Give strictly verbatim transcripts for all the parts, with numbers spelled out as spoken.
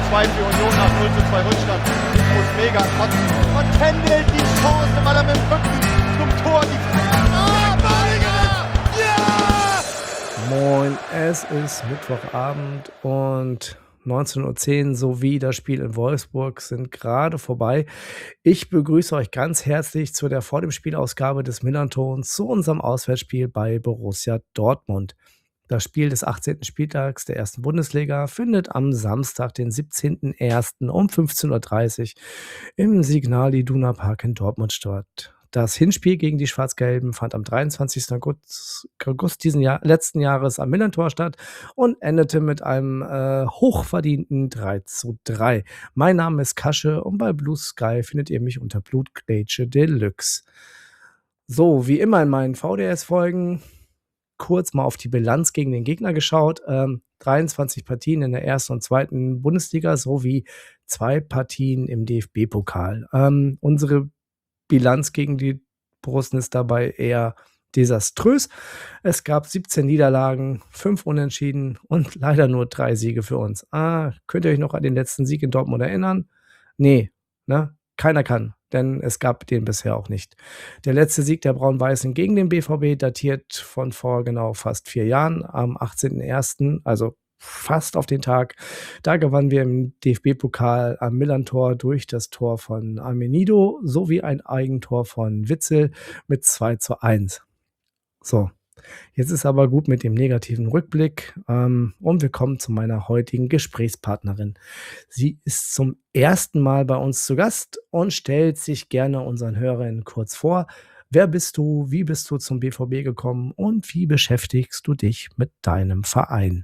zwei für Union nach null zu zwei Rückstand. Muss mega kotzen. Und Kendall die Chance, weil er mit dem Rücken zum Tor die Ah, Balinger! Ja! Moin, es ist Mittwochabend und neunzehn Uhr zehn sowie das Spiel in Wolfsburg sind gerade vorbei. Ich begrüße euch ganz herzlich zu der Vor dem Spielausgabe des Millern-Tons zu unserem Auswärtsspiel bei Borussia Dortmund. Das Spiel des achtzehnten Spieltags der ersten Bundesliga findet am Samstag, den siebzehnten ersten um fünfzehn Uhr dreißig im Signal Iduna Park in Dortmund statt. Das Hinspiel gegen die Schwarz-Gelben fand am dreiundzwanzigsten August diesen Jahr, letzten Jahres am Millern-Tor statt und endete mit einem äh, hochverdienten drei zu drei. Mein Name ist Kasche und bei Blue Sky findet ihr mich unter Blutgrätsche Deluxe. So, wie immer in meinen V D S-Folgen kurz mal auf die Bilanz gegen den Gegner geschaut. Ähm, dreiundzwanzig Partien in der ersten und zweiten Bundesliga sowie zwei Partien im D F B-Pokal. Ähm, unsere Bilanz gegen die Borussen ist dabei eher desaströs. Es gab siebzehn Niederlagen, fünf Unentschieden und leider nur drei Siege für uns. Ah, könnt ihr euch noch an den letzten Sieg in Dortmund erinnern? Nee, ne? Keiner kann, denn es gab den bisher auch nicht. Der letzte Sieg der Braun-Weißen gegen den B V B datiert von vor genau fast vier Jahren, am achtzehnten ersten, also fast auf den Tag. Da gewannen wir im D F B-Pokal am Millern-Tor durch das Tor von Amenido sowie ein Eigentor von Witzel mit zwei zu eins. So, jetzt ist aber gut mit dem negativen Rückblick ähm, und wir kommen zu meiner heutigen Gesprächspartnerin. Sie ist zum ersten Mal bei uns zu Gast und stellt sich gerne unseren Hörern kurz vor. Wer bist du, wie bist du zum B V B gekommen und wie beschäftigst du dich mit deinem Verein?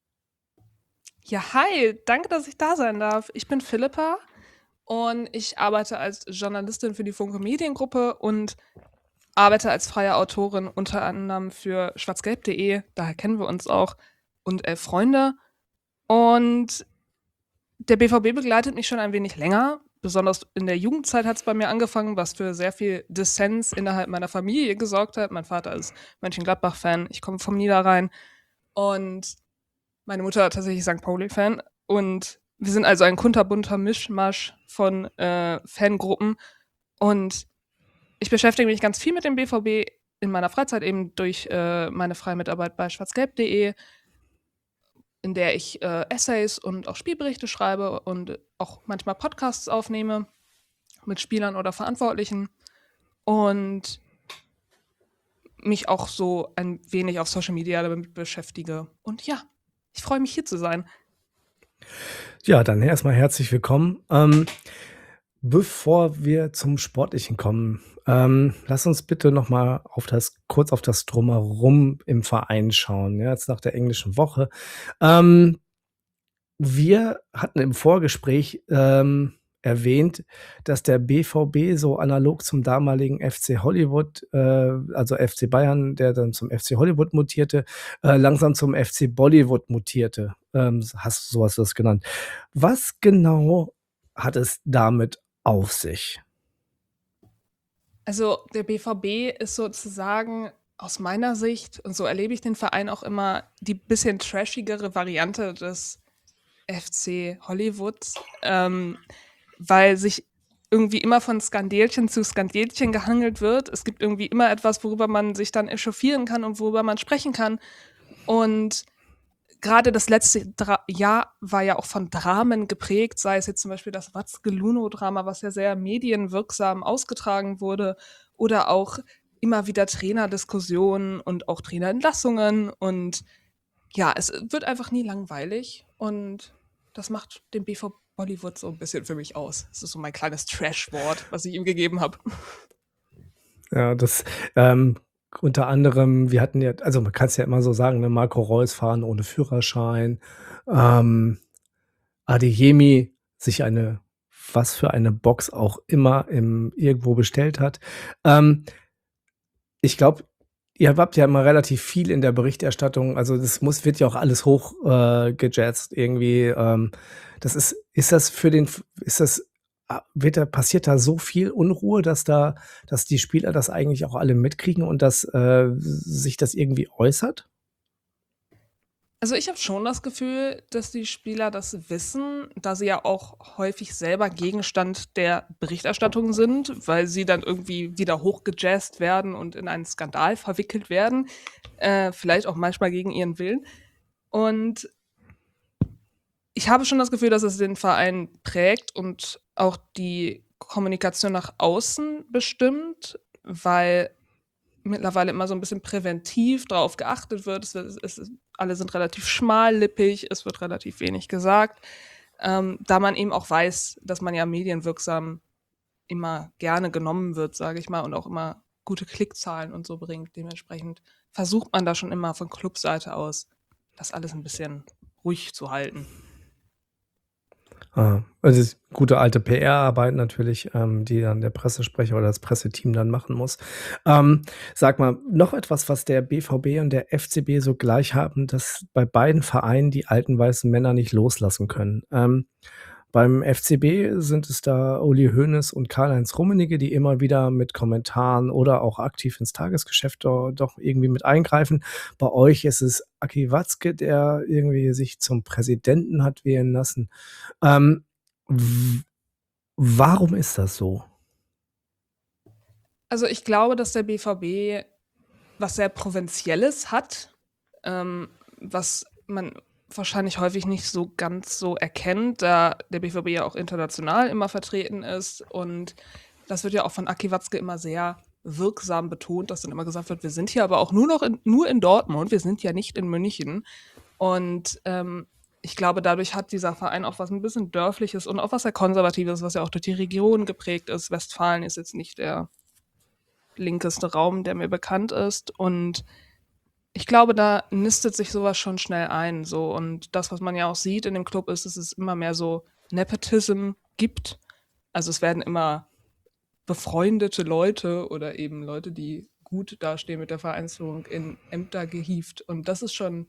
Ja, hi, danke, dass ich da sein darf. Ich bin Philippa und ich arbeite als Journalistin für die Funke Mediengruppe und arbeite als freie Autorin unter anderem für schwarzgelb punkt de, daher kennen wir uns auch, und Elf Freunde. Und der B V B begleitet mich schon ein wenig länger. Besonders in der Jugendzeit hat es bei mir angefangen, was für sehr viel Dissens innerhalb meiner Familie gesorgt hat. Mein Vater ist Mönchengladbach-Fan, ich komme vom Niederrhein und meine Mutter tatsächlich Sankt Pauli-Fan. Und wir sind also ein kunterbunter Mischmasch von äh, Fangruppen. Und ich beschäftige mich ganz viel mit dem B V B in meiner Freizeit, eben durch äh, meine freie Mitarbeit bei schwarzgelb punkt de, in der ich äh, Essays und auch Spielberichte schreibe und auch manchmal Podcasts aufnehme mit Spielern oder Verantwortlichen und mich auch so ein wenig auf Social Media damit beschäftige. Und ja, ich freue mich, hier zu sein. Ja, dann erstmal herzlich willkommen. Ähm, bevor wir zum Sportlichen kommen, ähm, lass uns bitte noch mal auf das, kurz auf das Drumherum im Verein schauen. Ja, jetzt nach der englischen Woche. Ähm, wir hatten im Vorgespräch ähm, erwähnt, dass der B V B so analog zum damaligen F C Hollywood, äh, also F C Bayern, der dann zum F C Hollywood mutierte, äh, langsam zum F C Bollywood mutierte. Ähm, hast so hast du das genannt. Was genau hat es damit auf sich? Also der B V B ist sozusagen aus meiner Sicht, und so erlebe ich den Verein auch immer, die bisschen trashigere Variante des F C Hollywoods, ähm, weil sich irgendwie immer von Skandelchen zu Skandelchen gehangelt wird. Es gibt irgendwie immer etwas, worüber man sich dann echauffieren kann und worüber man sprechen kann. Und gerade das letzte Dra- Jahr war ja auch von Dramen geprägt, sei es jetzt zum Beispiel das Watzke-Luno-Drama, was ja sehr medienwirksam ausgetragen wurde, oder auch immer wieder Trainerdiskussionen und auch Trainerentlassungen. Und ja, es wird einfach nie langweilig und das macht den B V Bollywood so ein bisschen für mich aus. Das ist so mein kleines Trash-Wort, was ich ihm gegeben habe. Ja, das ähm, unter anderem, wir hatten ja, also man kann es ja immer so sagen, ne, Marco Reus fahren ohne Führerschein, ähm, Adeyemi sich eine, was für eine Box auch immer im, irgendwo bestellt hat. Ähm, ich glaube, ihr habt ja immer relativ viel in der Berichterstattung, also das muss, wird ja auch alles hoch äh, gejazzt irgendwie. Ähm, das ist, ist das für den, ist das, ah, wird da, passiert da so viel Unruhe, dass da, dass die Spieler das eigentlich auch alle mitkriegen und dass äh, sich das irgendwie äußert? Also, ich habe schon das Gefühl, dass die Spieler das wissen, da sie ja auch häufig selber Gegenstand der Berichterstattung sind, weil sie dann irgendwie wieder hochgejazzt werden und in einen Skandal verwickelt werden, äh, vielleicht auch manchmal gegen ihren Willen. Und ich habe schon das Gefühl, dass es den Verein prägt und auch die Kommunikation nach außen bestimmt, weil mittlerweile immer so ein bisschen präventiv drauf geachtet wird. Es wird es ist alle sind relativ schmallippig, es wird relativ wenig gesagt, ähm, da man eben auch weiß, dass man ja medienwirksam immer gerne genommen wird, sage ich mal, und auch immer gute Klickzahlen und so bringt. Dementsprechend versucht man da schon immer von Clubseite aus, das alles ein bisschen ruhig zu halten. Ah, also, es ist gute alte P R-Arbeit natürlich, ähm, die dann der Pressesprecher oder das Presseteam dann machen muss. Ähm, sag mal, noch etwas, was der B V B und der F C B so gleich haben, dass bei beiden Vereinen die alten weißen Männer nicht loslassen können. Ähm, beim F C B sind es da Uli Hoeneß und Karl-Heinz Rummenigge, die immer wieder mit Kommentaren oder auch aktiv ins Tagesgeschäft do doch irgendwie mit eingreifen. Bei euch ist es Aki Watzke, der irgendwie sich zum Präsidenten hat wählen lassen. Ähm, w warum ist das so? Also, ich glaube, dass der B V B was sehr Provinzielles hat, ähm, was man wahrscheinlich häufig nicht so ganz so erkennt, da der B V B ja auch international immer vertreten ist. Und das wird ja auch von Aki Watzke immer sehr wirksam betont, dass dann immer gesagt wird: „Wir sind hier aber auch nur noch in nur in Dortmund, wir sind ja nicht in München." Und, ähm, ich glaube, dadurch hat dieser Verein auch was ein bisschen Dörfliches und auch was sehr Konservatives, was ja auch durch die Region geprägt ist. Westfalen ist jetzt nicht der linkeste Raum, der mir bekannt ist. Und ich glaube, da nistet sich sowas schon schnell ein. So. Und das, was man ja auch sieht in dem Club, ist, dass es immer mehr so Nepotism gibt. Also es werden immer befreundete Leute oder eben Leute, die gut dastehen mit der Vereinsführung, in Ämter gehievt. Und das ist schon,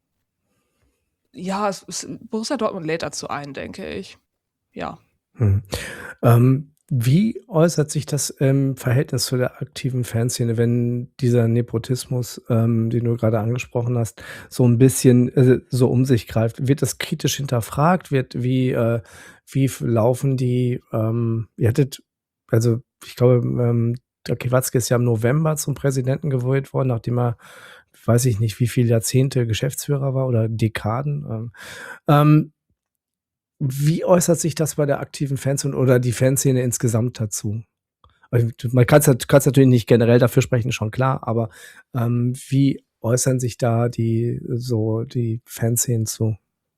ja, es ist, Borussia Dortmund lädt dazu ein, denke ich. Ja. Mhm. Ähm, wie äußert sich das im Verhältnis zu der aktiven Fanszene, wenn dieser Nepotismus, ähm, den du gerade angesprochen hast, so ein bisschen, äh, so um sich greift? Wird das kritisch hinterfragt? Wird wie, äh wie f laufen die, ähm ihr hattet also, ich glaube, ähm, der Watzke ist ja im November zum Präsidenten gewählt worden, nachdem er, weiß ich nicht, wie viele Jahrzehnte Geschäftsführer war oder Dekaden. Ähm, ähm wie äußert sich das bei der aktiven Fanszene oder die Fanszene insgesamt dazu? Also, man kann's nat kann's natürlich nicht generell dafür sprechen, schon klar, aber, ähm, wie äußern sich da die so die Fanszenen zu?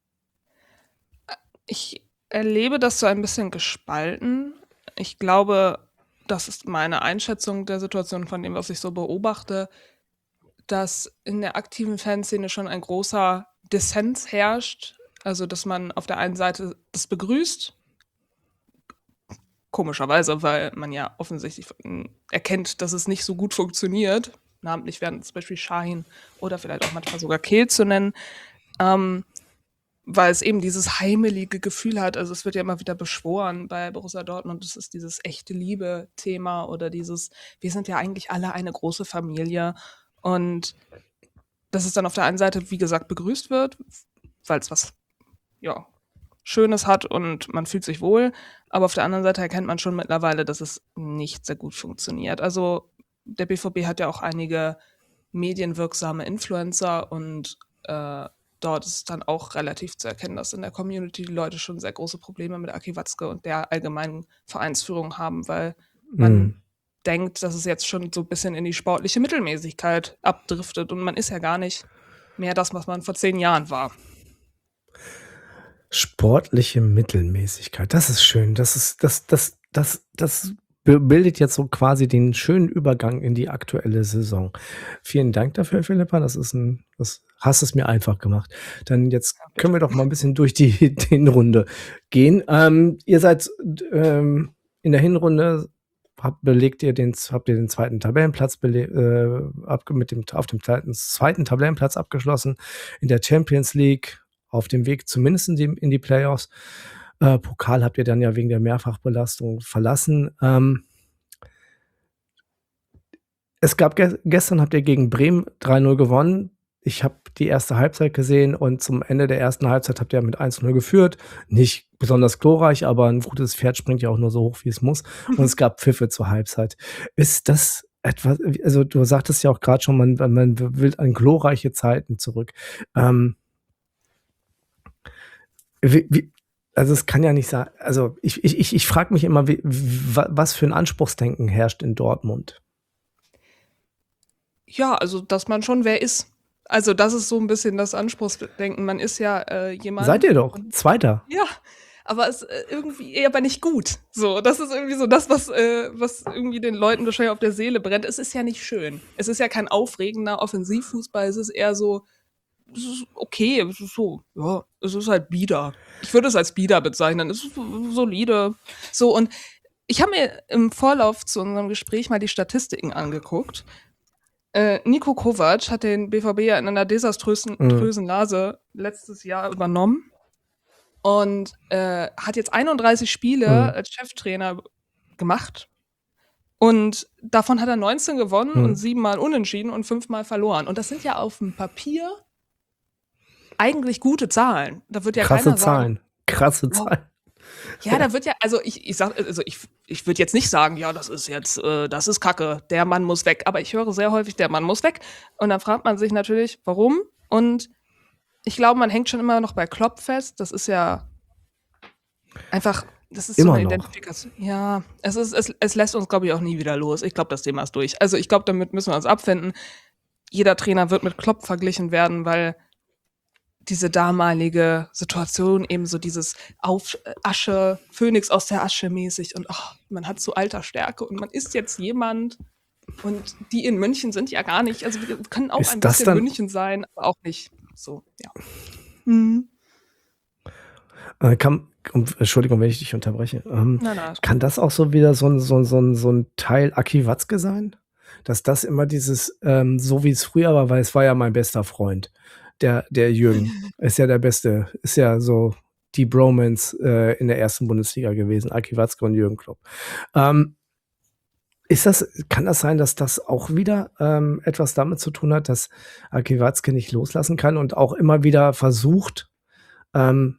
Ich erlebe das so ein bisschen gespalten. Ich glaube, das ist meine Einschätzung der Situation von dem, was ich so beobachte, dass in der aktiven Fanszene schon ein großer Dissens herrscht. Also, dass man auf der einen Seite das begrüßt, komischerweise, weil man ja offensichtlich hm, erkennt, dass es nicht so gut funktioniert. Namentlich werden zum Beispiel Şahin oder vielleicht auch manchmal sogar Kehl zu nennen. Ähm, Weil es eben dieses heimelige Gefühl hat. Also, es wird ja immer wieder beschworen bei Borussia Dortmund, das ist dieses echte Liebe-Thema oder dieses: „Wir sind ja eigentlich alle eine große Familie." Und dass es dann auf der einen Seite, wie gesagt, begrüßt wird, weil es was, ja, Schönes hat und man fühlt sich wohl, aber auf der anderen Seite erkennt man schon mittlerweile, dass es nicht sehr gut funktioniert. Also, der B V B hat ja auch einige medienwirksame Influencer und, äh, dort ist dann auch relativ zu erkennen, dass in der Community die Leute schon sehr große Probleme mit Aki Watzke und der allgemeinen Vereinsführung haben, weil man Mhm. denkt, dass es jetzt schon so 'n bisschen in die sportliche Mittelmäßigkeit abdriftet und man ist ja gar nicht mehr das, was man vor zehn Jahren war. Sportliche Mittelmäßigkeit, das ist schön. Das ist das das das das bi bildet jetzt so quasi den schönen Übergang in die aktuelle Saison. Vielen Dank dafür, Philippa. Das ist 'n das hast es mir einfach gemacht. Dann jetzt Ja, können bitte. wir doch mal 'n bisschen durch die Hinrunde gehen. Ähm, ihr seid, d ähm, in der Hinrunde habt belegt ihr den habt ihr den zweiten Tabellenplatz bele äh, abge mit dem auf dem zweiten zweiten Tabellenplatz abgeschlossen in der Champions League, auf dem Weg zumindest in die in die Playoffs. Äh, Pokal habt ihr dann ja wegen der Mehrfachbelastung verlassen. Ähm es gab ges gestern habt ihr gegen Bremen drei null gewonnen. ich habe die erste Halbzeit gesehen und zum Ende der ersten Halbzeit habt ihr mit eins zu null geführt. Nicht besonders glorreich, aber ein gutes Pferd springt ja auch nur so hoch, wie es muss. Und es gab Pfiffe zur Halbzeit. Ist das etwas, also du sagtest ja auch gerade schon, man, man will an glorreiche Zeiten zurück. Ähm, wie, wie, also es kann ja nicht sein, also ich, ich, ich, ich frage mich immer, wie, was für ein Anspruchsdenken herrscht in Dortmund. Ja, also dass man schon wer ist. Also das ist so ein bisschen das Anspruchsdenken. Man ist ja äh, jemand. Seid ihr doch, Zweiter. Ja, aber es äh, irgendwie aber nicht gut. So, das ist irgendwie so das, was, äh, was irgendwie den Leuten wahrscheinlich auf der Seele brennt. Es ist ja nicht schön. Es ist ja kein aufregender Offensivfußball. Es ist eher so, es ist okay, es ist so, ja, es ist halt bieder. Ich würde es als bieder bezeichnen. Es ist solide. So, und ich habe mir im Vorlauf zu unserem Gespräch mal die Statistiken angeguckt. Äh, Niko Kovac hat den B V B ja in einer desaströsen Mhm. Lage letztes Jahr übernommen und äh, hat jetzt einunddreißig Spiele Mhm. als Cheftrainer gemacht. Und davon hat er neunzehn gewonnen Mhm. und siebenmal unentschieden und fünfmal verloren. Und das sind ja auf dem Papier eigentlich gute Zahlen. Da wird ja Krasse keiner sagen, Zahlen. Krasse wow. Zahlen. Ja, da wird ja, also ich, ich sag, also ich, ich würde jetzt nicht sagen, ja, das ist jetzt, äh, das ist Kacke, der Mann muss weg. Aber ich höre sehr häufig, der Mann muss weg. Und dann fragt man sich natürlich, warum? Und ich glaube, man hängt schon immer noch bei Klopp fest. Das ist ja einfach, das ist so Immer eine noch. Identifikation. Ja, es ist, es, es lässt uns, glaube ich, auch nie wieder los. Ich glaube, das Thema ist durch. Also ich glaube, damit müssen wir uns abfinden. Jeder Trainer wird mit Klopp verglichen werden, weil diese damalige Situation eben so dieses auf Asche, Phönix aus der Asche mäßig und oh, man hat so Altersstärke und man ist jetzt jemand und die in München sind ja gar nicht, also wir können auch Ist ein das bisschen dann- München sein, aber auch nicht so, ja. Mhm. Äh, kann, um, Entschuldigung, wenn ich dich unterbreche. Ähm, Na, na, kann das auch so wieder so ein, so ein, so ein, so ein Teil Aki Watzke sein? Dass das immer dieses, ähm, so wie es früher war, weil es war ja mein bester Freund. Der, der Jürgen ist ja der Beste, ist ja so die Bromance äh, in der ersten Bundesliga gewesen, Aki Watzke und Jürgen Klopp. Ähm, ist das, kann das sein, dass das auch wieder ähm, etwas damit zu tun hat, dass Aki Watzke nicht loslassen kann und auch immer wieder versucht, ähm,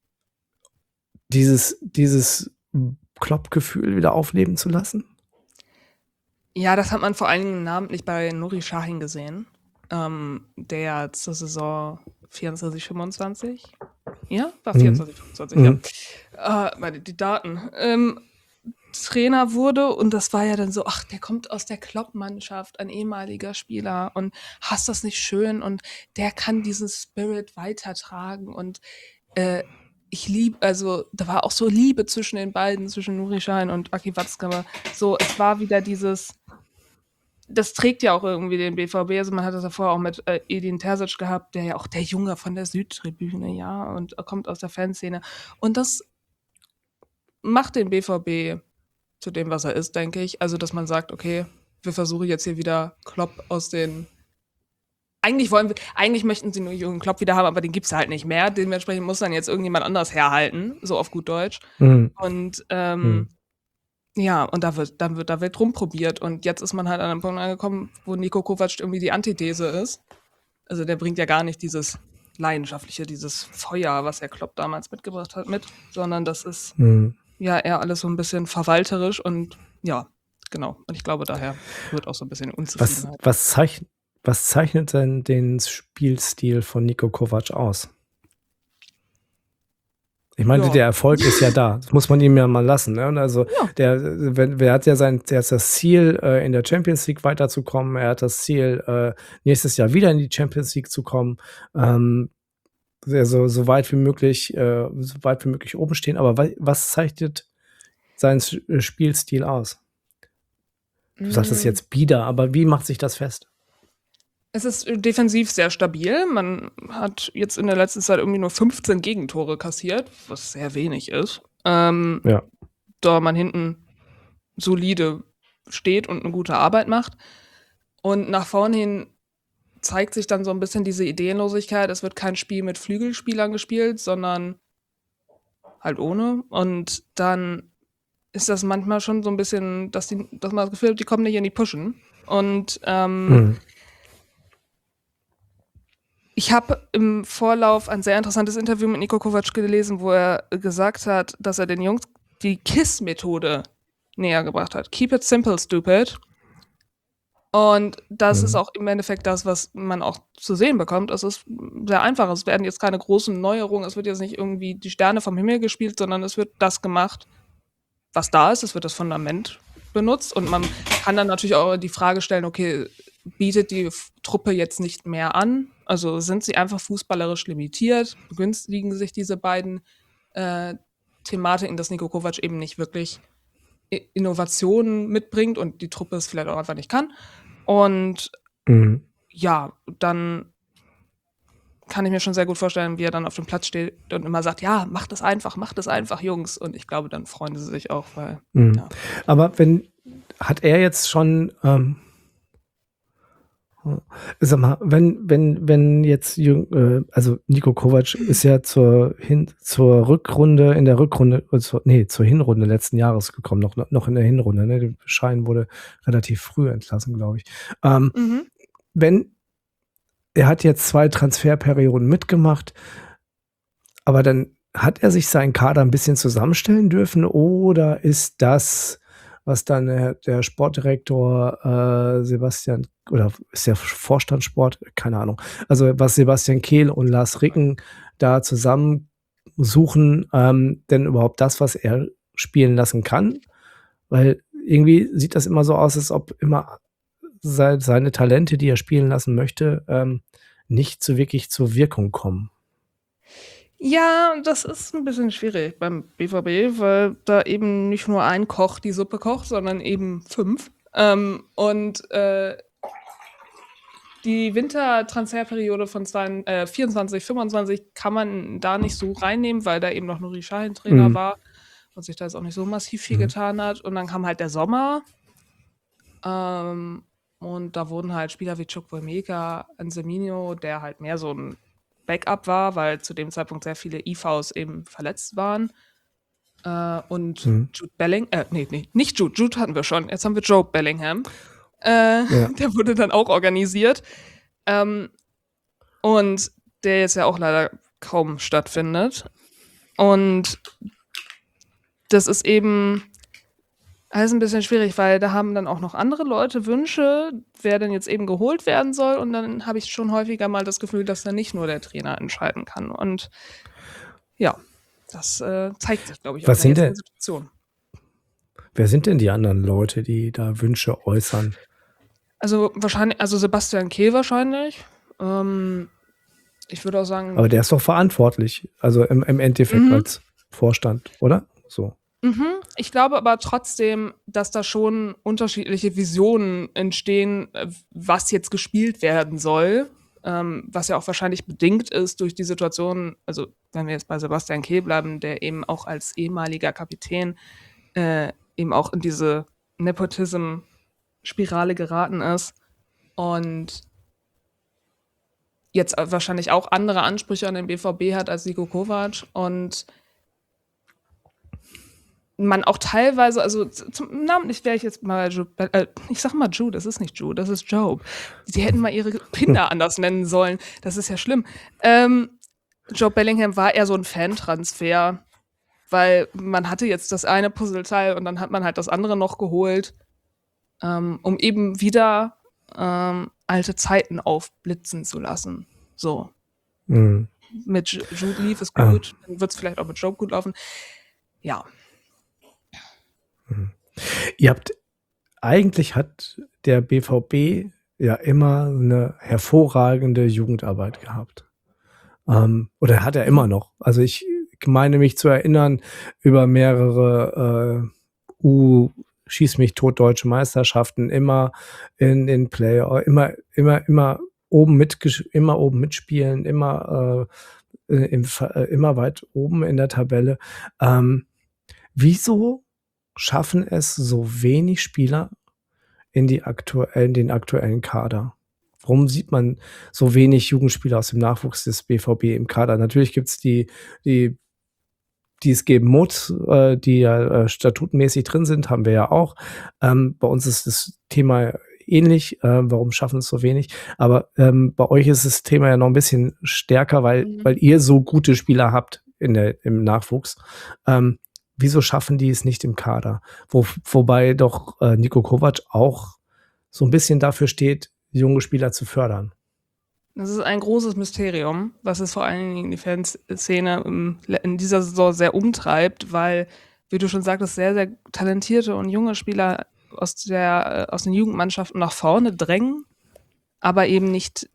dieses, dieses Klopp-Gefühl wieder aufleben zu lassen? Ja, das hat man vor allen Dingen namentlich bei Nuri Sahin gesehen, ähm, der zur Saison vierundzwanzig, fünfundzwanzig, ja, war Mhm. vierundzwanzig, fünfundzwanzig, Mhm. ja, äh, meine, die Daten, ähm, Trainer wurde und das war ja dann so, ach, der kommt aus der Klopp-Mannschaft, ein ehemaliger Spieler und hast das nicht schön und der kann diesen Spirit weitertragen und äh, ich liebe, also da war auch so Liebe zwischen den beiden, zwischen Nuri Sahin und Aki Watzke, aber so, es war wieder dieses, das trägt ja auch irgendwie den B V B, also man hat das ja vorher auch mit äh, Edin Terzic gehabt, der ja auch der Junge von der Südtribüne, ja, und er kommt aus der Fanszene und das macht den B V B zu dem, was er ist, denke ich. Also, dass man sagt, okay, wir versuchen jetzt hier wieder Klopp aus den. Eigentlich wollen wir, eigentlich möchten sie nur Jürgen Klopp wieder haben, aber den gibt es halt nicht mehr. Dementsprechend muss dann jetzt irgendjemand anders herhalten, so auf gut Deutsch. Mhm. Und ähm, Mhm. ja, und da wird, dann wird, da wird rumprobiert. Und jetzt ist man halt an einem Punkt angekommen, wo Niko Kovac irgendwie die Antithese ist. Also der bringt ja gar nicht dieses Leidenschaftliche, dieses Feuer, was der Klopp damals mitgebracht hat, mit, sondern das ist Mhm. ja eher alles so ein bisschen verwalterisch und ja, genau. Und ich glaube, daher wird auch so ein bisschen Was, Unzufriedenheit. was, zeichnet, was zeichnet denn den Spielstil von Niko Kovac aus? Ich meine, Ja. der Erfolg ist ja da. Das muss man ihm ja mal lassen. Ne? Und also, Ja. der, wenn, der hat ja sein, der hat das Ziel, äh, in der Champions League weiterzukommen. Er hat das Ziel, äh, nächstes Jahr wieder in die Champions League zu kommen. Ähm, also, so weit wie möglich, äh, so weit wie möglich oben stehen. Aber wa- was zeichnet seinen S- äh, Spielstil aus? Du sagst es Mm, jetzt bieder, aber wie macht sich das fest? Es ist äh, defensiv sehr stabil. Man hat jetzt in der letzten Zeit irgendwie nur fünfzehn Gegentore kassiert, was sehr wenig ist. Ähm, Ja. Da man hinten solide steht und eine gute Arbeit macht. Und nach vorne hin zeigt sich dann so ein bisschen diese Ideenlosigkeit. Es wird kein Spiel mit Flügelspielern gespielt, sondern halt ohne. Und dann ist das manchmal schon so ein bisschen, dass, die, dass man das Gefühl hat, die kommen nicht in die Pushen. Und ähm, Mhm. Ich habe im Vorlauf ein sehr interessantes Interview mit Niko Kovac gelesen, wo er gesagt hat, dass er den Jungs die KISS-Methode näher gebracht hat. Keep it simple, stupid. Und das Mhm. ist auch im Endeffekt das, was man auch zu sehen bekommt. Es ist sehr einfach. Es werden jetzt keine großen Neuerungen. Es wird jetzt nicht irgendwie die Sterne vom Himmel gespielt, sondern es wird das gemacht, was da ist. Es wird das Fundament benutzt. Und man kann dann natürlich auch die Frage stellen, okay, bietet die F- Truppe jetzt nicht mehr an? Also sind sie einfach fußballerisch limitiert? Begünstigen sich diese beiden äh, Thematiken, dass Niko Kovac eben nicht wirklich I- Innovationen mitbringt und die Truppe es vielleicht auch einfach nicht kann. Und Mhm. ja, dann kann ich mir schon sehr gut vorstellen, wie er dann auf dem Platz steht und immer sagt, ja, macht es einfach, macht es einfach, Jungs. Und ich glaube, dann freuen sie sich auch, weil, Mhm. ja. Aber wenn, hat er jetzt schon, ähm, sag mal, wenn, wenn, wenn jetzt, Jüng- äh, also Niko Kovac ist ja zur, hin, zur Rückrunde, in der Rückrunde, äh, zur, nee, zur Hinrunde letzten Jahres gekommen, noch, noch in der Hinrunde, ne? Der Schein wurde relativ früh entlassen, glaube ich. Ähm, Mhm. wenn, er hat jetzt zwei Transferperioden mitgemacht, aber dann hat er sich seinen Kader ein bisschen zusammenstellen dürfen oder ist das, was dann der, der Sportdirektor äh, Sebastian, oder ist der Vorstand Sport? Keine Ahnung. Also was Sebastian Kehl und Lars Ricken da zusammen suchen, ähm, denn überhaupt das, was er spielen lassen kann? Weil irgendwie sieht das immer so aus, als ob immer se seine Talente, die er spielen lassen möchte, ähm, nicht so wirklich zur Wirkung kommen. Ja, das ist ein bisschen schwierig beim B V B, weil da eben nicht nur ein Koch die Suppe kocht, sondern eben fünf. Ähm, und äh, die Wintertransferperiode von zwei, äh, vierundzwanzig, fünfundzwanzig kann man da nicht so reinnehmen, weil da eben noch Nuri Sahin Trainer Mhm. war und sich da jetzt auch nicht so massiv viel Mhm. getan hat. Und dann kam halt der Sommer. Ähm, und da wurden halt Spieler wie Chukwuemeka, Anselminho, der halt mehr so ein Backup war, weil zu dem Zeitpunkt sehr viele I Vs eben verletzt waren. Äh, und Mhm. Jude Bellingham, äh, nee, nee, nicht Jude, Jude hatten wir schon. Jetzt haben wir Joe Bellingham. Äh, Ja. Der wurde dann auch organisiert. Ähm, und der jetzt ja auch leider kaum stattfindet. Und das ist eben alles ein bisschen schwierig, weil da haben dann auch noch andere Leute Wünsche, wer denn jetzt eben geholt werden soll. Und dann habe ich schon häufiger mal das Gefühl, dass dann nicht nur der Trainer entscheiden kann. Und ja, das äh, zeigt sich, glaube ich, auch Was in der sind jetzigen denn, Situation. wer sind denn die anderen Leute, die da Wünsche äußern? Also wahrscheinlich, also Sebastian Kehl wahrscheinlich. Ähm, ich würde auch sagen, Aber der ist doch verantwortlich, also im, im Endeffekt mhm, als Vorstand, oder? So. mhm. Ich glaube aber trotzdem, dass da schon unterschiedliche Visionen entstehen, äh, was jetzt gespielt werden soll. Ähm, was ja auch wahrscheinlich bedingt ist durch die Situation, also wenn wir jetzt bei Sebastian Kehl bleiben, der eben auch als ehemaliger Kapitän äh, eben auch in diese Nepotism-Spirale geraten ist und jetzt äh, wahrscheinlich auch andere Ansprüche an den B V B hat als Niko Kovac und man auch teilweise, also z- zum namentlich wäre ich jetzt mal, Ju- äh, ich sag mal Jude, das ist nicht Jude, das ist Job. Sie hätten mal ihre Kinder anders nennen sollen, das ist ja schlimm. Ähm, Joe Bellingham war eher so ein Fantransfer, weil man hatte jetzt das eine Puzzleteil und dann hat man halt das andere noch geholt, ähm, um eben wieder ähm, alte Zeiten aufblitzen zu lassen. So, Mhm. mit Ju- Jude lief es Ah. gut, dann wird es vielleicht auch mit Job gut laufen. Ja, Ihr habt, eigentlich hat der B V B ja immer eine hervorragende Jugendarbeit gehabt. Ähm, oder hat er immer mhm. noch. Also ich meine mich zu erinnern über mehrere äh, U schieß mich tot deutsche Meisterschaften, immer in den Play, immer, immer, immer oben mit, immer oben mitspielen, immer, äh, im, Fa- äh, immer weit oben in der Tabelle. Ähm, wieso schaffen es so wenig Spieler in, die aktuell, in den aktuellen Kader? Warum sieht man so wenig Jugendspieler aus dem Nachwuchs des B V B im Kader? Natürlich gibt es die, die, die es geben muss, äh, die ja äh, statutenmäßig drin sind, haben wir ja auch. Ähm, bei uns ist das Thema ähnlich. Ähm, warum schaffen es so wenig? Aber ähm, bei euch ist das Thema ja noch ein bisschen stärker, weil, Mhm. weil ihr so gute Spieler habt in der, im Nachwuchs. Ähm, wieso schaffen die es nicht im Kader? Wo, wobei doch äh, Niko Kovac auch so ein bisschen dafür steht, junge Spieler zu fördern. Das ist ein großes Mysterium, was es vor allen Dingen die Fanszene im le in dieser Saison sehr umtreibt, weil, wie du schon sagtest, sehr, sehr talentierte und junge Spieler aus der äh, aus den Jugendmannschaften nach vorne drängen, aber eben nicht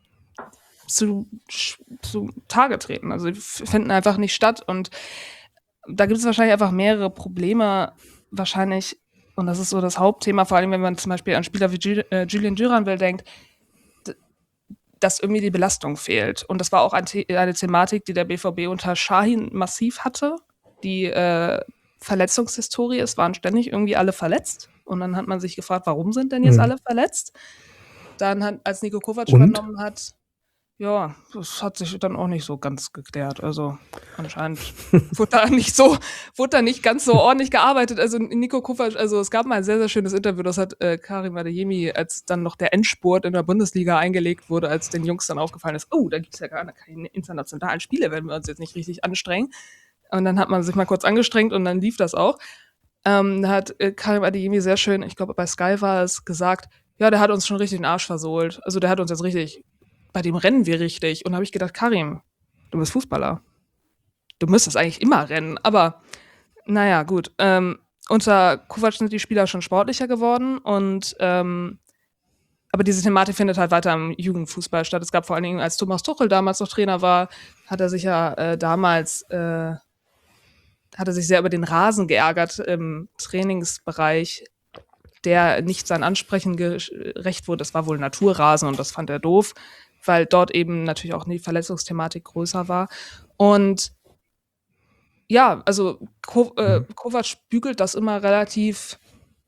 zu sch zu Tage treten. Also, die f finden einfach nicht statt und da gibt es wahrscheinlich einfach mehrere Probleme wahrscheinlich und das ist so das Hauptthema, vor allem, wenn man zum Beispiel an Spieler wie Jul äh, Julian Duranville denkt, d dass irgendwie die Belastung fehlt. Und das war auch ein The eine Thematik, die der B V B unter Şahin massiv hatte. Die, äh, Verletzungshistorie, es waren ständig irgendwie alle verletzt und dann hat man sich gefragt: „Warum sind denn jetzt Mhm. alle verletzt?“ Dann hat als Niko Kovac Und? übernommen hat, ja, das hat sich dann auch nicht so ganz geklärt. Also, anscheinend wurde da nicht so wurde da nicht ganz so ordentlich gearbeitet. Also, Niko Kovac also, es gab mal ein sehr, sehr schönes Interview, das hat, äh, Karim Adeyemi, als dann noch der Endspurt in der Bundesliga eingelegt wurde, als den Jungs dann aufgefallen ist: „Oh, da gibt's ja gar keine internationalen Spiele, wenn wir uns jetzt nicht richtig anstrengen.“ Und dann hat man sich mal kurz angestrengt und dann lief das auch. Ähm, da hat, äh, Karim Adeyemi sehr schön, ich glaube, bei Sky war es, gesagt: „Ja, der hat uns schon richtig den Arsch versohlt. Also, der hat uns jetzt richtig bei dem rennen wir richtig.“ Und da habe ich gedacht: „Karim, du bist Fußballer. Du müsstest eigentlich immer rennen.“ Aber na ja, gut. Ähm, unter Kovac sind die Spieler schon sportlicher geworden und, ähm aber diese Thematik findet halt weiter im Jugendfußball statt. Es gab vor allen Dingen, als Thomas Tuchel damals noch Trainer war, hat er sich ja, äh, damals, äh hat er sich sehr über den Rasen geärgert im Trainingsbereich, der nicht sein Ansprechen gerecht wurde. Das war wohl Naturrasen und das fand er doof, weil dort eben natürlich auch die Verletzungsthematik größer war. Und ja, also Ko äh, Mhm. Kovac bügelt das immer relativ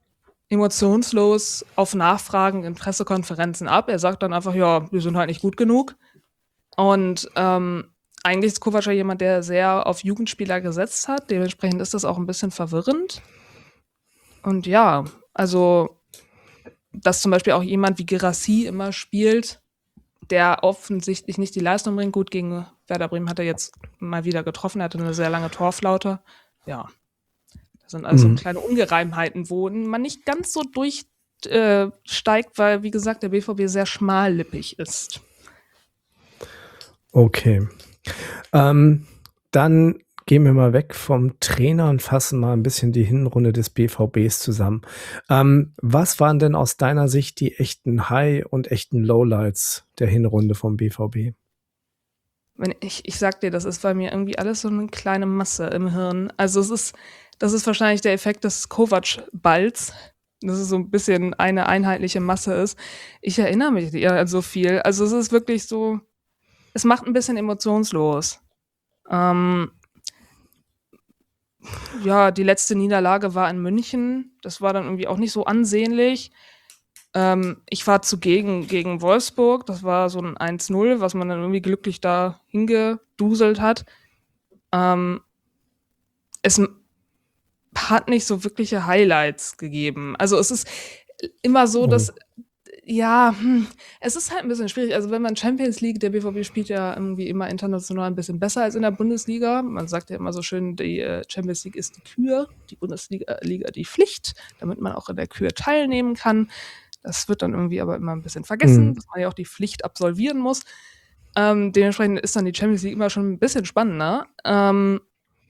emotionslos auf Nachfragen in Pressekonferenzen ab. Er sagt dann einfach: „Ja, wir sind halt nicht gut genug.“ Und, ähm, eigentlich ist Kovac ja jemand, der sehr auf Jugendspieler gesetzt hat. Dementsprechend ist das auch 'n bisschen verwirrend. Und ja, also, dass zum Beispiel auch jemand wie Guirassy immer spielt, der offensichtlich nicht die Leistung bringt. Gut, gegen Werder Bremen hat er jetzt mal wieder getroffen. Er hatte 'ne sehr lange Torflaute. Ja, das sind alles so Mhm. kleine Ungereimheiten, wo man nicht ganz so durch äh, steigt, weil, wie gesagt, der B V B sehr schmallippig ist. Okay. Ähm, dann gehen wir mal weg vom Trainer und fassen mal ein bisschen die Hinrunde des B V Bs zusammen. Ähm, was waren denn aus deiner Sicht die echten High und echten Lowlights der Hinrunde vom B V B? Wenn ich ich sage dir, das ist bei mir irgendwie alles so 'ne kleine Masse im Hirn. Also, es ist das ist wahrscheinlich der Effekt des Kovac-Balls, dass es so 'n bisschen eine einheitliche Masse ist. Ich erinnere mich nicht an so viel. Also, es ist wirklich so es macht 'n bisschen emotionslos. Ähm ja, die letzte Niederlage war in München. Das war dann irgendwie auch nicht so ansehnlich. Ähm, ich war zugegen gegen Wolfsburg. Das war so 'n eins null, was man dann irgendwie glücklich da hingeduselt hat. Ähm es m hat nicht so wirkliche Highlights gegeben. Also, es ist immer so, Oh. dass ja, hm, es ist halt 'n bisschen schwierig. Also, wenn man Champions League der B V B spielt ja irgendwie immer international 'n bisschen besser als in der Bundesliga. Man sagt ja immer so schön, die, äh, Champions League ist die Kür, die Bundesliga Liga die Pflicht, damit man auch in der Kür teilnehmen kann. Das wird dann irgendwie aber immer 'n bisschen vergessen, Mhm. dass man ja auch die Pflicht absolvieren muss. Ähm, dementsprechend ist dann die Champions League immer schon 'n bisschen spannender. Ähm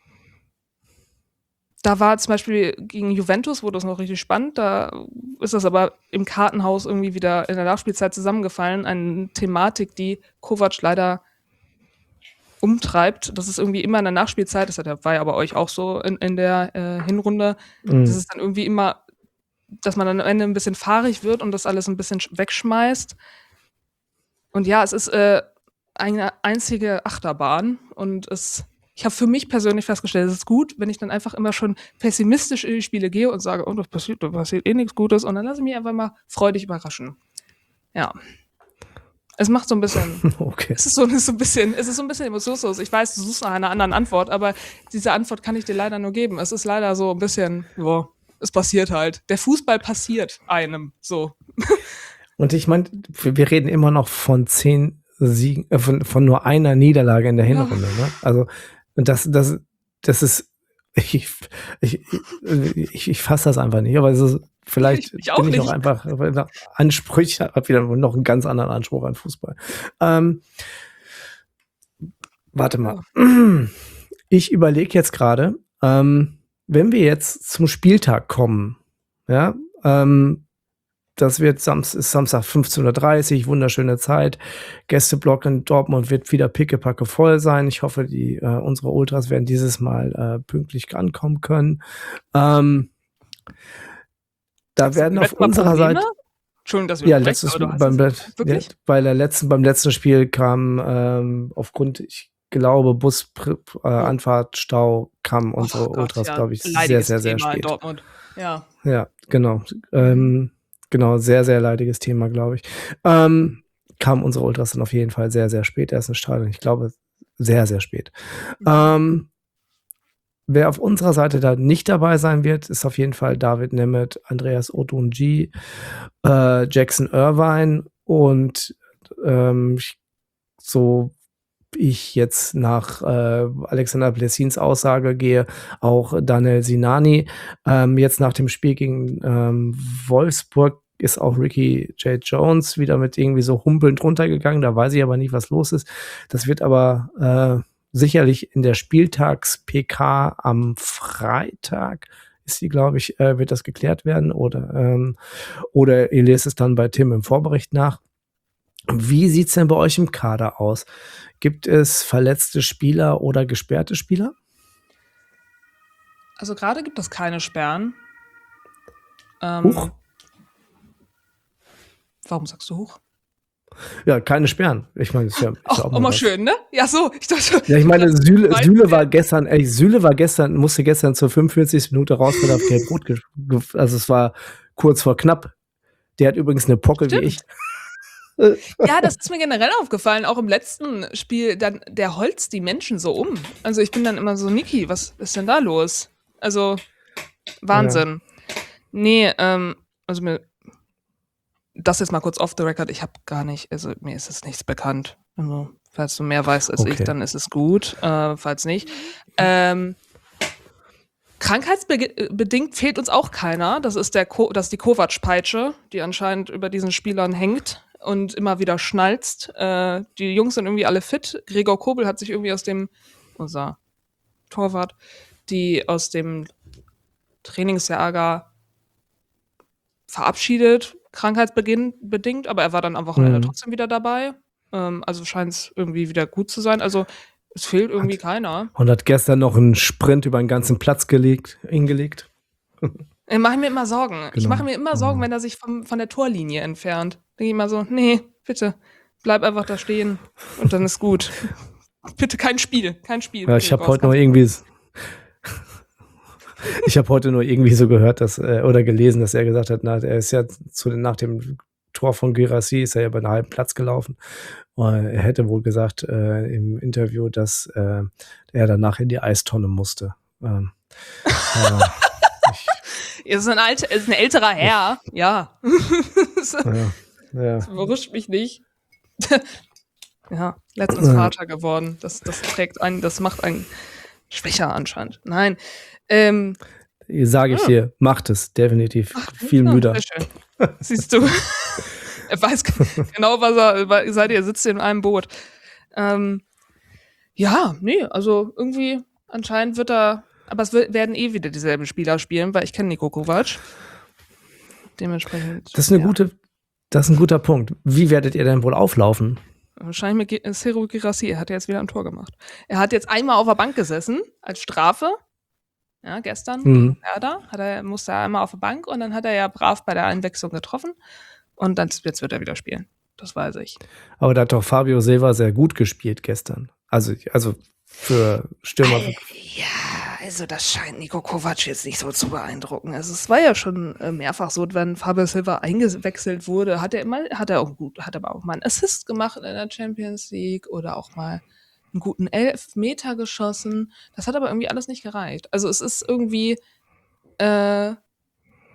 Da war zum Beispiel gegen Juventus wurde das noch richtig spannend. Da ist das aber im Kartenhaus irgendwie wieder in der Nachspielzeit zusammengefallen. Eine Thematik, die Kovac leider umtreibt. Das ist irgendwie immer in der Nachspielzeit, das hat ja war ja bei euch auch so in in der, äh, Hinrunde. Das Mhm. ist dann irgendwie immer dass man dann am Ende 'n bisschen fahrig wird und das alles 'n bisschen sch wegschmeißt. Und ja, es ist, äh, eine einzige Achterbahn und es ich habe für mich persönlich festgestellt, es ist gut, wenn ich dann einfach immer schon pessimistisch in die Spiele gehe und sage: „Oh, das passiert da passiert eh nix Gutes“ und dann lasse ich mich einfach mal freudig überraschen. Ja. Es macht so 'n bisschen Okay. es ist so ist so 'n bisschen es ist so 'n bisschen emotionslos. Ich weiß, du suchst nach einer anderen Antwort, aber diese Antwort kann ich dir leider nur geben. Es ist leider so 'n bisschen, ja, es passiert halt. Der Fußball passiert einem so. Und ich meine, wir wir reden immer noch von zehn Siegen, äh, von, von nur einer Niederlage in der Ja. Hinrunde. Ne? Also, und das, das, das ist, ich, ich, ich, ich fasse das einfach nicht. Aber es ist, vielleicht Ich- ich auch bin ich auch nicht. einfach Ansprüche, habe wieder noch einen ganz anderen Anspruch an Fußball. Ähm, warte mal. Ich überlege jetzt gerade, ähm, wenn wir jetzt zum Spieltag kommen, ja, ähm, das wird Samst ist Samstag fünfzehn Uhr dreißig, wunderschöne Zeit. Gästeblock in Dortmund wird wieder pickepacke voll sein. Ich hoffe, die äh, unsere Ultras werden dieses Mal äh, pünktlich ankommen können. Ähm, da Hattest du werden beim auf letzten Mal unserer Probleme? Seite Entschuldigung, dass wir ja unterbrechen, letztes aber du hast beim, es- ja, wirklich? bei der letzten beim letzten Spiel kam ähm, aufgrund, ich glaube, Bus äh, Anfahrt Stau kamen unsere Oh Gott, Ultras, ja, glaube ich, sehr leidiges sehr sehr Thema in spät. Dortmund. Ja. Ja, genau. Ähm, genau, sehr, sehr leidiges Thema, glaube ich. Ähm, kamen unsere Ultras dann auf jeden Fall sehr, sehr spät erst ins Stadion. Ich glaube, sehr, sehr spät. Ähm, wer auf unserer Seite da nicht dabei sein wird, ist auf jeden Fall David Nemeth, Andreas Otunji, äh, Jackson Irvine und ähm, ich, so ich jetzt nach äh, Alexander Blessins Aussage gehe, auch Daniel Sinani. Ähm, jetzt nach dem Spiel gegen ähm, Wolfsburg ist auch Ricky J. Jones wieder mit irgendwie so humpelnd runtergegangen. Da weiß ich aber nicht, was los ist. Das wird aber äh, sicherlich in der Spieltags-P K am Freitag ist die, glaube ich, äh, wird das geklärt werden oder, ähm, oder ihr lest es dann bei Tim im Vorbericht nach. Wie sieht's denn bei euch im Kader aus? Gibt es verletzte Spieler oder gesperrte Spieler? Also gerade gibt es keine Sperren. Ähm, Huch. Warum sagst du hoch? Ja, keine Sperren. Ich meine, ist ja, ist Ach, ja auch, mal mal was. schön, ne? Ja, so. Ich dachte, Ja, ich meine, dachte, Süle, weißt Süle du, war gestern, ey, Süle war gestern, musste gestern zur fünfundvierzigsten Minute raus, weil er auf Gelb-Rot, ge- ge- also es war kurz vor knapp. Der hat übrigens eine Pocke wie ich. Ja, das ist mir generell aufgefallen, auch im letzten Spiel, dann, der holzt die Menschen so um. Also ich bin dann immer so, Niki, was ist denn da los? Also, Wahnsinn. Nee, ähm, also mir, das jetzt mal kurz off the record, ich habe gar nicht, also mir ist es nichts bekannt. Also, falls du mehr weißt als Okay. ich, dann ist es gut, äh, falls nicht. Ähm, krankheitsbedingt fehlt uns auch keiner. Das ist, der Ko das ist die Kovac-Peitsche, die anscheinend über diesen Spielern hängt und immer wieder schnalzt. Äh, die Jungs sind irgendwie alle fit. Gregor Kobel hat sich irgendwie aus dem, unser Torwart, die aus dem Trainingslager verabschiedet, krankheitsbedingt, aber er war dann am Wochenende Mhm. trotzdem wieder dabei. Ähm, also scheint es irgendwie wieder gut zu sein. Also es fehlt irgendwie Hat- keiner. Und hat gestern noch einen Sprint über den ganzen Platz gelegt, hingelegt. Ich mache mir immer Sorgen. Ich Genau. mache mir immer Sorgen, Mhm. wenn er sich vom, von der Torlinie entfernt. Denke ich immer so, nee, bitte, bleib einfach da stehen und dann ist gut. Bitte kein Spiel, kein Spiel. Ja, ich habe Gregor, heute nur das irgendwie, ich habe heute nur irgendwie so gehört, dass äh, oder gelesen, dass er gesagt hat, na, er ist ja zu den, nach dem Tor von Guirassy ist er ja über einen halben Platz gelaufen. Und er hätte wohl gesagt äh, im Interview, dass äh, er danach in die Eistonne musste. Ähm, ja, ich, ist ein, alt, ist ein älterer Herr, ja. Das ja, ja. überrascht mich nicht. Ja, letztens Ja. Vater geworden. Das, das trägt einen, das macht einen schwächer anscheinend. Nein. Ähm, Sage ich Ah. dir, macht es definitiv viel ja, müder. Sehr schön. Siehst du. Er weiß g- genau, was er, weil- seid ihr sitzt in einem Boot. Ähm, ja, nee, also irgendwie anscheinend wird er, aber es wird, werden eh wieder dieselben Spieler spielen, weil ich kenne Niko Kovac. Dementsprechend. Das ist eine ja. gute, das ist ein guter Punkt. Wie werdet ihr denn wohl auflaufen? Wahrscheinlich mit Ge- Serhou Guirassy. Er hat ja jetzt wieder ein Tor gemacht. Er hat jetzt einmal auf der Bank gesessen, als Strafe. Ja, gestern Mhm. gegen Werder. Hat er, musste er einmal auf der Bank und dann hat er ja brav bei der Einwechslung getroffen. Und dann, jetzt wird er wieder spielen. Das weiß ich. Aber da hat doch Fabio Silva sehr gut gespielt gestern. Also, also für Stürmer. Ja, also das scheint Niko Kovac jetzt nicht so zu beeindrucken. Also es war ja schon äh, mehrfach so, wenn Fabio Silva eingewechselt wurde, hat er immer, hat er auch gut, hat aber auch mal einen Assist gemacht in der Champions League oder auch mal einen guten Elfmeter geschossen. Das hat aber irgendwie alles nicht gereicht. Also es ist irgendwie, äh,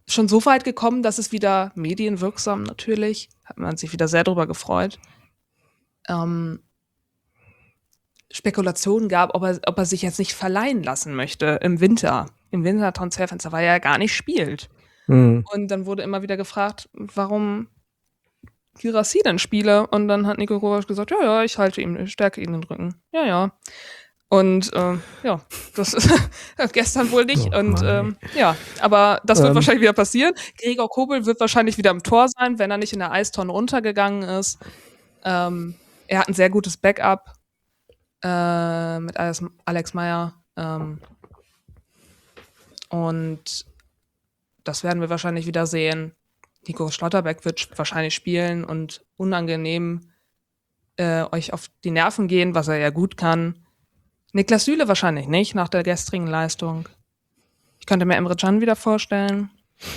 schon so weit gekommen, dass es wieder medienwirksam natürlich, hat man sich wieder sehr darüber gefreut, ähm, Spekulationen gab, ob er, ob er sich jetzt nicht verleihen lassen möchte im Winter, im Wintertransferfenster, weil er ja gar nicht spielt. Mhm. Und dann wurde immer wieder gefragt, warum Guirassy denn spiele. Und dann hat Nico Kovac gesagt, ja, ja, ich halte ihm, ich stärke ihm den Rücken. Ja, ja. Und ähm, ja, das ist gestern wohl nicht. Oh und Mann, ähm, ja, aber das wird Ähm. wahrscheinlich wieder passieren. Gregor Kobel wird wahrscheinlich wieder im Tor sein, wenn er nicht in der Eistonne runtergegangen ist. Ähm, er hat ein sehr gutes Backup äh, mit Alex, Alex Meyer. Ähm, und das werden wir wahrscheinlich wieder sehen. Nico Schlotterbeck wird wahrscheinlich spielen und unangenehm äh, euch auf die Nerven gehen, was er ja gut kann. Niklas Süle wahrscheinlich nicht, nach der gestrigen Leistung. Ich könnte mir Emre Can wieder vorstellen.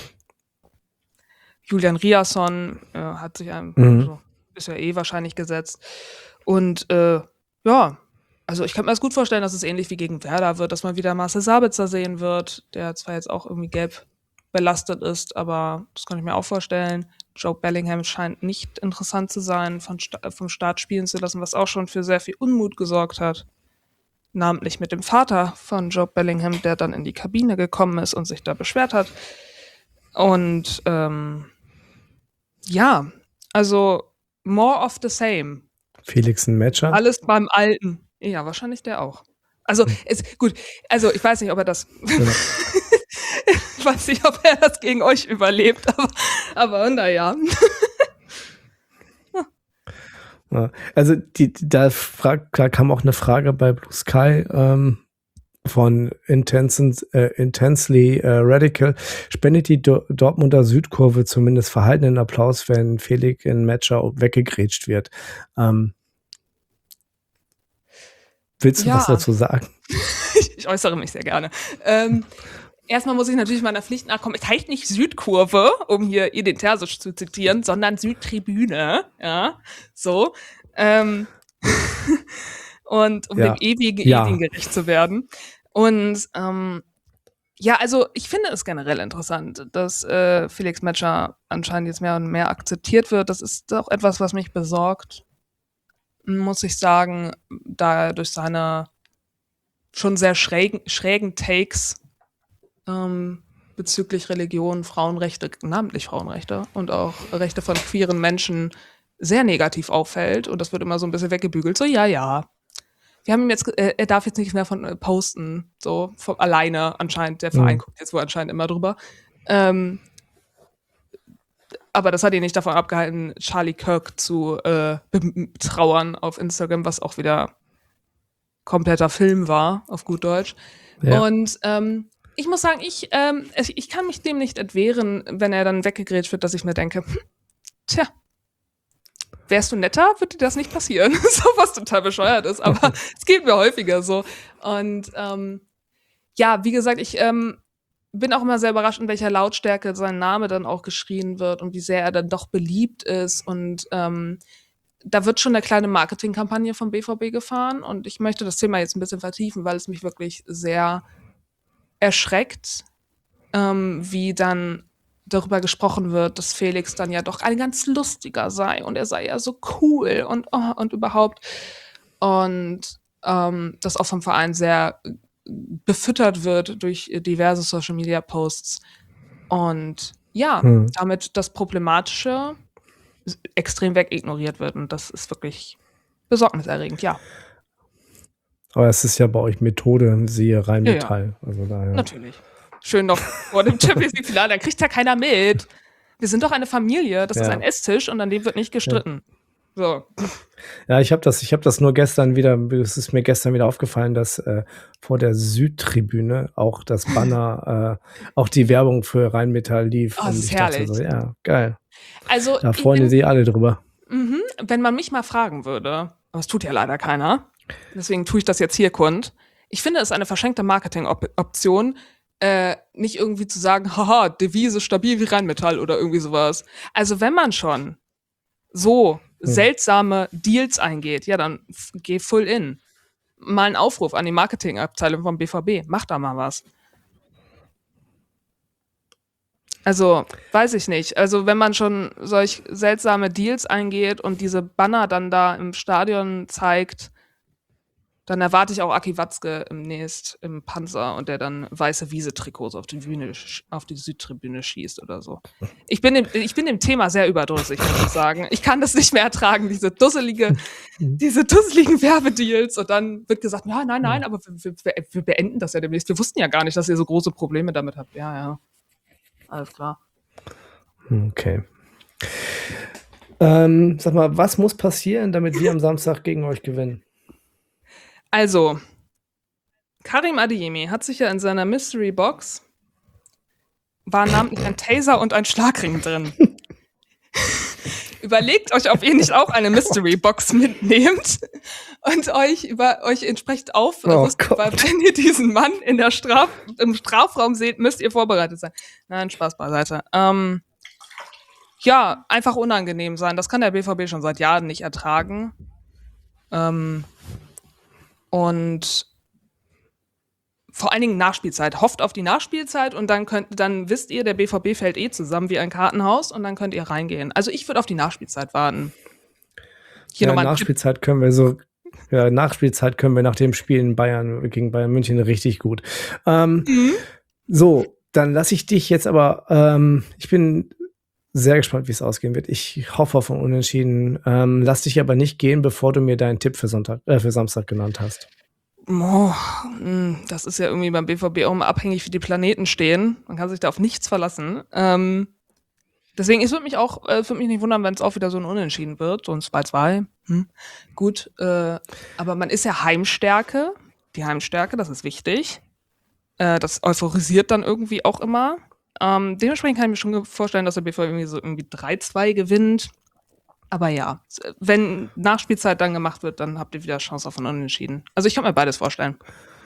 Julian Riasson äh, hat sich einem, Mhm. also, ist ja eh wahrscheinlich gesetzt. Und äh, ja, also ich kann mir das gut vorstellen, dass es ähnlich wie gegen Werder wird, dass man wieder Marcel Sabitzer sehen wird, der zwar jetzt auch irgendwie gelb belastet ist, aber das kann ich mir auch vorstellen. Joe Bellingham scheint nicht interessant zu sein, von Sta- vom Start spielen zu lassen, was auch schon für sehr viel Unmut gesorgt hat. Namentlich mit dem Vater von Joe Bellingham, der dann in die Kabine gekommen ist und sich da beschwert hat. Und ähm, ja, also more of the same. Felix ein Matcher. Alles beim Alten. Ja, wahrscheinlich der auch. Also, es, gut, also ich weiß nicht, ob er das. Genau. Ich weiß nicht, ob er das gegen euch überlebt, aber, aber naja. Ja, also die, die- da, frag, da kam auch eine Frage bei Blue Sky ähm, von Intensen, äh, Intensely äh, Radical. Spendet die Do Dortmunder Südkurve zumindest verhaltenen Applaus, wenn Felix in Matcher weggegrätscht wird? Ähm, willst du Ja. was dazu sagen? ich, ich äußere mich sehr gerne. Ähm, erstmal muss ich natürlich meiner Pflicht nachkommen. Es heißt nicht Südkurve, um hier Edin Terzic zu zitieren, sondern Südtribüne. Ja, so. Ähm, und um Ja. dem ewigen Ja. Edin gerecht zu werden. Und ähm, ja, also ich finde es generell interessant, dass äh, Felix Metscher anscheinend jetzt mehr und mehr akzeptiert wird. Das ist auch etwas, was mich besorgt, muss ich sagen, da er durch seine schon sehr schrägen, schrägen Takes ähm, bezüglich Religion, Frauenrechte, namentlich Frauenrechte und auch Rechte von queeren Menschen sehr negativ auffällt. Und das wird immer so ein bisschen weggebügelt. So, ja, ja. Wir haben ihm jetzt, äh, er darf jetzt nicht mehr von äh, posten, so von, alleine anscheinend. Der Verein Mhm. guckt jetzt wohl anscheinend immer drüber. Ähm, aber das hat ihn nicht davon abgehalten, Charlie Kirk zu äh, betrauern auf Instagram, was auch wieder kompletter Film war, auf gut Deutsch. Ja. Und ähm, ich muss sagen, ich, ähm, ich, ich kann mich dem nicht entwehren, wenn er dann weggegrätscht wird, dass ich mir denke, hm, tja, wärst du netter, würde dir das nicht passieren. So, was total bescheuert ist, aber es geht mir häufiger so. Und ähm, ja, wie gesagt, ich ähm, bin auch immer sehr überrascht, in welcher Lautstärke sein Name dann auch geschrien wird und wie sehr er dann doch beliebt ist. Und ähm, da wird schon eine kleine Marketingkampagne vom B V B gefahren. Und ich möchte das Thema jetzt ein bisschen vertiefen, weil es mich wirklich sehr erschreckt, ähm, wie dann darüber gesprochen wird, dass Felix dann ja doch ein ganz lustiger sei und er sei ja so cool und, oh, und überhaupt. Und ähm, das auch vom Verein sehr befüttert wird durch diverse Social-Media-Posts. Und ja, Hm. damit das Problematische extrem wegignoriert wird. Und das ist wirklich besorgniserregend, ja. Aber es ist ja bei euch Methode, siehe rein Ja, ja. Metall. Also daher. Natürlich. Schön noch vor dem Champions League-Finale, dann kriegt ja keiner mit. Wir sind doch eine Familie, das Ja. ist ein Esstisch und an dem wird nicht gestritten. So. Ja, ich habe das, ich habe das nur gestern wieder, es ist mir gestern wieder aufgefallen, dass äh, vor der Südtribüne auch das Banner, äh, auch die Werbung für Rheinmetall lief. Oh, das und ist ich dachte herrlich. so, ja, geil. Also, Da ich freuen bin- sich alle drüber. Mhm. Wenn man mich mal fragen würde, aber das tut ja leider keiner, deswegen tue ich das jetzt hier kund. Ich finde es eine verschenkte Marketing-Option, äh, nicht irgendwie zu sagen, haha, Devise stabil wie Rheinmetall oder irgendwie sowas. Also wenn man schon so seltsame Deals eingeht, ja, dann f- geh full in. Mal einen Aufruf an die Marketingabteilung vom B V B, mach da mal was. Also, weiß ich nicht. Also, wenn man schon solch seltsame Deals eingeht und diese Banner dann da im Stadion zeigt, dann erwarte ich auch Aki Watzke im nächst im Panzer und der dann weiße Wiese-Trikots auf die Bühne, sch- auf die Südtribüne schießt oder so. Ich bin dem, ich bin dem Thema sehr überdrüssig, muss ich sagen. Ich kann das nicht mehr ertragen, diese dusselige, diese dusseligen Werbedeals. Und dann wird gesagt, ja, nein, nein, aber wir, wir, wir beenden das ja demnächst. Wir wussten ja gar nicht, dass ihr so große Probleme damit habt. Ja, ja. Alles klar. Okay. Ähm, sag mal, was muss passieren, damit wir am Samstag gegen euch gewinnen? Also, Karim Adeyemi hat sich ja in seiner Mystery Box war namentlich ein Taser und ein Schlagring drin. Überlegt euch, ob ihr nicht auch eine Mystery Box mitnehmt und euch über euch entsprechend aufrüstet, Oh weil Gott. wenn ihr diesen Mann in der Straf im Strafraum seht, müsst ihr vorbereitet sein. Nein, Spaß beiseite. Ähm, ja, einfach unangenehm sein. Das kann der B V B schon seit Jahren nicht ertragen. Ähm, und vor allen Dingen Nachspielzeit. Hofft auf die Nachspielzeit und dann könnt, dann wisst ihr, der B V B fällt eh zusammen wie ein Kartenhaus und dann könnt ihr reingehen. Also ich würde auf die Nachspielzeit warten. Hier Ja, nochmal ein Tipp. Nachspielzeit können wir so, ja, Nachspielzeit können wir nach dem Spiel in Bayern gegen Bayern München richtig gut. Ähm, Mhm. So, dann lasse ich dich jetzt aber, ähm, ich bin sehr gespannt, wie es ausgehen wird. Ich hoffe auf ein Unentschieden. Ähm, lass dich aber nicht gehen, bevor du mir deinen Tipp für Sonntag, äh, für Samstag genannt hast. Oh, mh, das ist ja irgendwie beim B V B auch immer abhängig, wie die Planeten stehen. Man kann sich da auf nichts verlassen. Ähm, deswegen, es würde mich auch, äh, würde mich nicht wundern, wenn es auch wieder so ein Unentschieden wird, so ein zwei zwei. Hm. Gut, äh, aber man ist ja Heimstärke. Die Heimstärke, das ist wichtig. Äh, das euphorisiert dann irgendwie auch immer. Ähm, dementsprechend kann ich mir schon ge- vorstellen, dass der B V B irgendwie so irgendwie drei zwei gewinnt. Aber ja, s- wenn Nachspielzeit dann gemacht wird, dann habt ihr wieder Chance auf ein Unentschieden. Also ich kann mir beides vorstellen.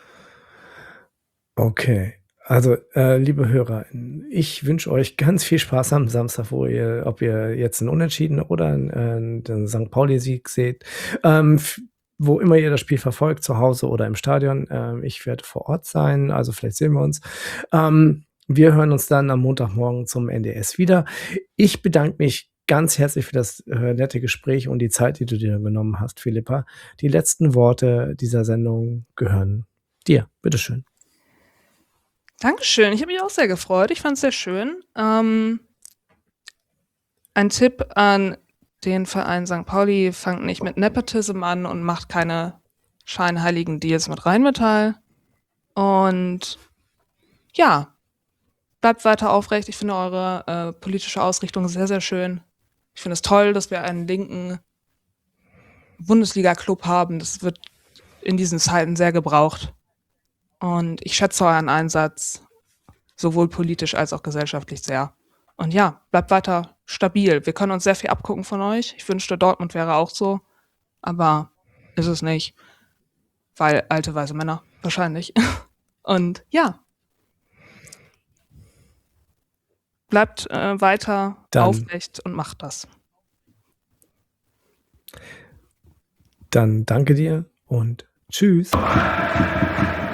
Okay. Also, äh, liebe Hörer, ich wünsche euch ganz viel Spaß am Samstag, wo ihr, ob ihr jetzt einen Unentschieden oder einen, äh, den Sankt Pauli-Sieg seht. Ähm, f- wo immer ihr das Spiel verfolgt, zu Hause oder im Stadion. Ähm, ich werde vor Ort sein, also vielleicht sehen wir uns. Ähm, wir hören uns dann am Montagmorgen zum N D S wieder. Ich bedanke mich ganz herzlich für das äh, nette Gespräch und die Zeit, die du dir genommen hast, Philippa. Die letzten Worte dieser Sendung gehören dir. Bitteschön. Dankeschön, ich habe mich auch sehr gefreut. Ich fand es sehr schön. Ähm, ein Tipp an den Verein Sankt Pauli: Fangt nicht mit Nepotism an und macht keine scheinheiligen Deals mit Rheinmetall. Und ja, bleibt weiter aufrecht. Ich finde eure äh, politische Ausrichtung sehr, sehr schön. Ich finde es toll, dass wir einen linken Bundesliga-Club haben. Das wird in diesen Zeiten sehr gebraucht. Und ich schätze euren Einsatz sowohl politisch als auch gesellschaftlich sehr. Und ja, bleibt weiter stabil. Wir können uns sehr viel abgucken von euch. Ich wünschte, Dortmund wäre auch so. Aber ist es nicht. Weil alte, weise Männer. Wahrscheinlich. Und ja. Bleibt äh, weiter Dann- aufrecht und macht das. Dann danke dir und tschüss.